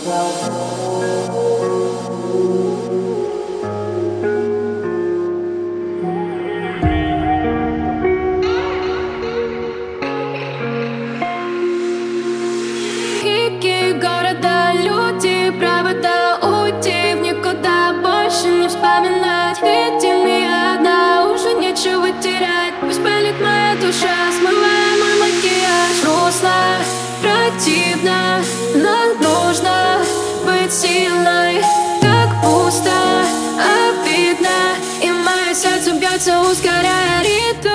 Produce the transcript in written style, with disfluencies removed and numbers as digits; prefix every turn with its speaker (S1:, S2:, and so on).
S1: Крики города, люди, провода, уйти в никуда, больше не вспоминать. Ведь не одна, уже нечего терять. Пусть палит моя душа, смывая мой макияж. Грустно, противно, но нужно быть сильной. Так пусто, обидно, и мое сердце бьется, ускоряя ритм.